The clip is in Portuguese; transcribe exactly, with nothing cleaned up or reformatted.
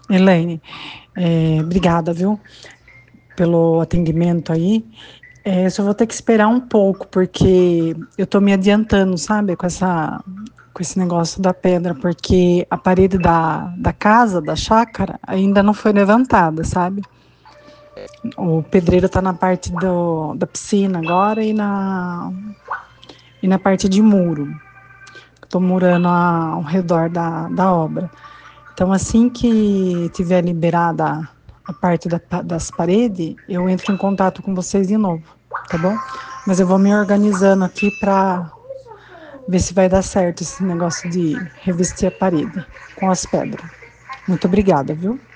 Elaine, é, obrigada, viu, pelo atendimento aí. É, eu só vou ter que esperar um pouco, porque eu tô me adiantando, sabe, com essa, com esse negócio da pedra, porque a parede da, da casa, da chácara, ainda não foi levantada, sabe? O pedreiro tá na parte do, da piscina agora e na, e na parte de muro. Estou murando a- ao redor da, da obra. Então, assim que tiver liberada a parte da pa- das paredes, eu entro em contato com vocês de novo, tá bom? Mas eu vou me organizando aqui para ver se vai dar certo esse negócio de revestir a parede com as pedras. Muito obrigada, viu?